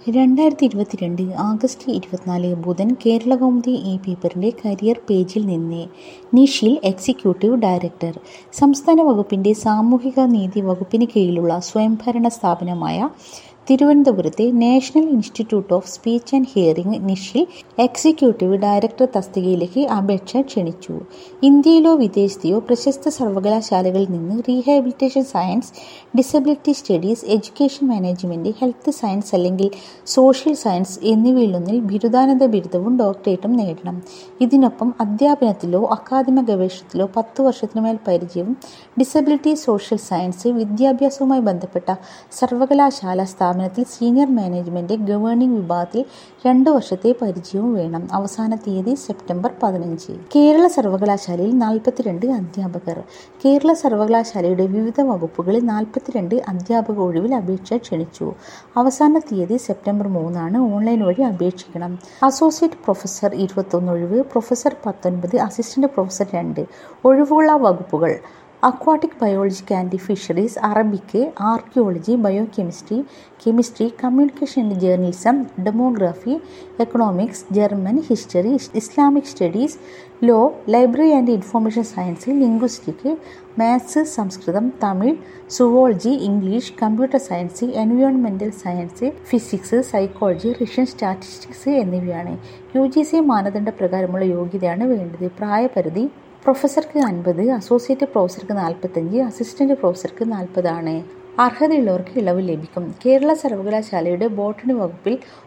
2022 August 24 ബുധൻ കേരളകൗമുദി പേപ്പറിന്റെ career പേജിൽ നിന്ന്. നിഷിൽ എക്സിക്യൂട്ടീവ് ഡയറക്ടർ. സംസ്ഥാന വകുപ്പിന്റെ സാമൂഹിക നീതി വകുപ്പിന് കീഴിലുള്ള സ്വയംഭരണ സ്ഥാപനമായ തിരുവനന്തപുരത്തെ National Institute of Speech and Hearing നിഷിൽ എക്സിക്യൂട്ടീവ് ഡയറക്ടർ തസ്തികയിലേക്ക് അപേക്ഷ ക്ഷണിച്ചു. ഇന്ത്യയിലോ വിദേശത്തെയോ പ്രശസ്ത സർവകലാശാലകളിൽ നിന്ന് rehabilitation science, disability studies, education management, health science അല്ലെങ്കിൽ സോഷ്യൽ സയൻസ് എന്നിവയിലൊന്നിൽ ബിരുദാനന്തര ബിരുദവും ഡോക്ടറേറ്റും നേടണം. ഇതിനൊപ്പം അധ്യാപനത്തിലോ അക്കാദമിക ഗവേഷണത്തിലോ 10 വർഷത്തിനുമേൽ പരിചയവും ഡിസബിലിറ്റി, സോഷ്യൽ സയൻസ്, വിദ്യാഭ്യാസവുമായി ബന്ധപ്പെട്ട സർവകലാശാല സ്ഥാപനത്തിൽ സീനിയർ മാനേജ്മെന്റ് ഗവേണിംഗ് വിഭാഗത്തിൽ 2 വർഷത്തെ പരിചയവും വേണം. അവസാന തീയതി സെപ്റ്റംബർ 15. കേരള സർവകലാശാലയിൽ 42 അധ്യാപകർ. കേരള സർവകലാശാലയുടെ വിവിധ വകുപ്പുകളിൽ 42 അധ്യാപക ഒഴിവിൽ അപേക്ഷ ക്ഷണിച്ചു. അവസാന തീയതി സെപ്റ്റംബർ 3. ഓൺലൈൻ വഴി അപേക്ഷിക്കണം. അസോസിയേറ്റ് പ്രൊഫസർ 21 ഒഴിവ്, പ്രൊഫസർ 19, അസിസ്റ്റന്റ് പ്രൊഫസർ 2. ഒഴിവുള്ള വകുപ്പുകൾ: aquatic biology and fisheries, Arabic, archaeology, biochemistry, chemistry, communication and journalism, demography, economics, German, history, Islamic studies, law, library and information science, linguistic, maths, സംസ്കൃതം, Tamil, zoology, English, computer science, എൻവയോൺമെന്റൽ science, physics, psychology, Russian statistics എന്നിവയാണ്. UGC മാനദണ്ഡ പ്രകാരമുള്ള യോഗ്യതയാണ് വേണ്ടത്. പ്രായപരിധി: പ്രൊഫസർക്ക് 50, associate പ്രൊഫസർക്ക് 45, assistant പ്രൊഫസർക്ക് 40 ആണ്. അർഹതയുള്ളവർക്ക് ഇളവ് ലഭിക്കും. കേരള സർവകലാശാലയുടെ ബോട്ടണി വകുപ്പിൽ